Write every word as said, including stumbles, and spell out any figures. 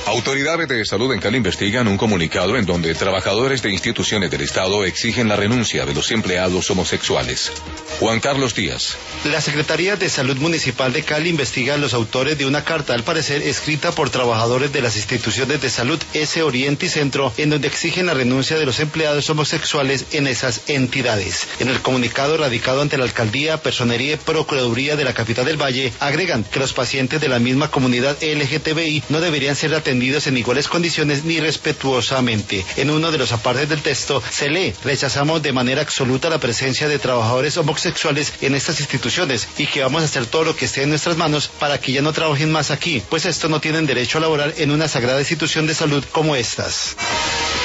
Autoridades de salud en Cali investigan un comunicado en donde trabajadores de instituciones del Estado exigen la renuncia de los empleados homosexuales. Juan Carlos Díaz. La Secretaría de Salud Municipal de Cali investiga a los autores de una carta, al parecer escrita por trabajadores de las instituciones de salud S Oriente y Centro, en donde exigen la renuncia de los empleados homosexuales en esas entidades. En el comunicado radicado ante la Alcaldía, Personería y Procuraduría de la capital del Valle, agregan que los pacientes de la misma comunidad L G T B I no deberían ser atendidos en iguales condiciones ni respetuosamente. En uno de los apartes del texto se lee: rechazamos de manera absoluta la presencia de trabajadores homosexuales en estas instituciones y que vamos a hacer todo lo que esté en nuestras manos para que ya no trabajen más aquí, pues estos no tienen derecho a laborar en una sagrada institución de salud como estas.